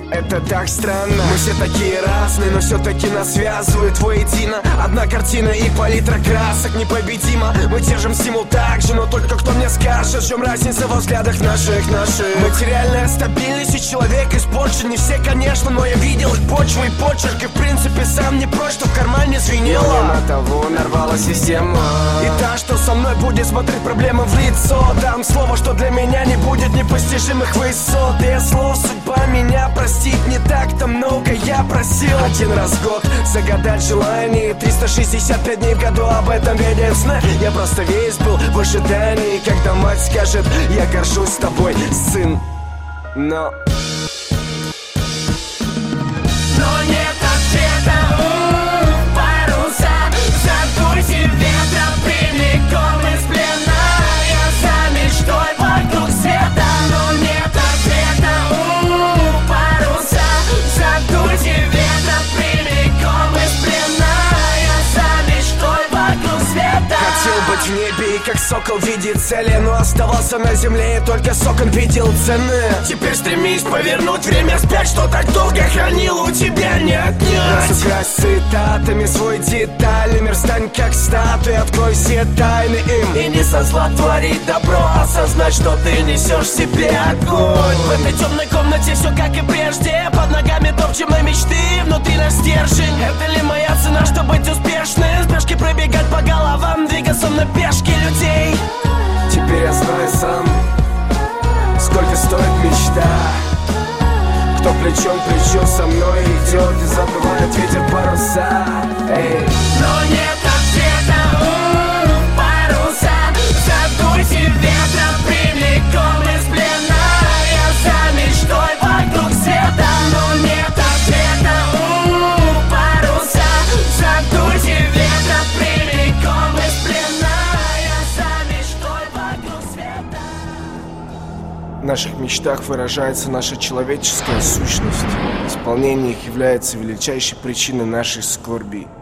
Это так странно. Мы все такие разные, но все-таки нас связывает воедино одна картина и палитра красок непобедима. Мы держим стимул так же, но только кто мне скажет, в чем разница во взглядах наших. Материальная стабильность и человек испорчен. Не все, конечно, но я видел их почву и почерк. И в принципе сам не прочь, что в кармане звенело. Но на того нарвала система. И та, что со мной будет смотреть проблемы в лицо. Дам слово, что для меня не будет непостижимых высот. Без слов судьба меня простит. Не так-то много я просил. Один раз в год загадать желание, 365 дней в году об этом видел сны. Я просто весь был в ожидании, когда мать скажет: я горжусь тобой, сын. Но нет ответа, паруса, задуйте ветра прямиком из плена. Я за мечтой вокруг света. Но нет ответа, паруса, задуйте ветра прямиком из плена. Я за мечтой вокруг света. хотел быть в небе и как сокол видит цели, но оставался на земле и только сокон видел цены. Теперь стремись повернуть время вспять, что так долго хранил, у тебя не отнять. Разукрась цитатами свой детальный мир, стань как статуя, открой все тайны им. И не со зла творить добро, осознать, что ты несешь в себе огонь. В этой темной комнате все как и прежде, под ногами топчем мы мечты, внутри наш стержень. Это ли моя цена, чтобы быть успешным? Спешки пробегать по головам, двигаться на пешке людей. Теперь я знаю сам, сколько стоит мечта. Кто плечом к плечу со мной идет и задувает ветер паруса. Эй. Но нет ответа, паруса, задуйте ветра прямиком из плена. Я за мечтой вокруг света. Но нет ответа, паруса, задуйте ветра прямиком из плена. Я за мечтой вокруг света. В наших мечтах выражается наша человеческая сущность. Исполнение их является величайшей причиной нашей скорби.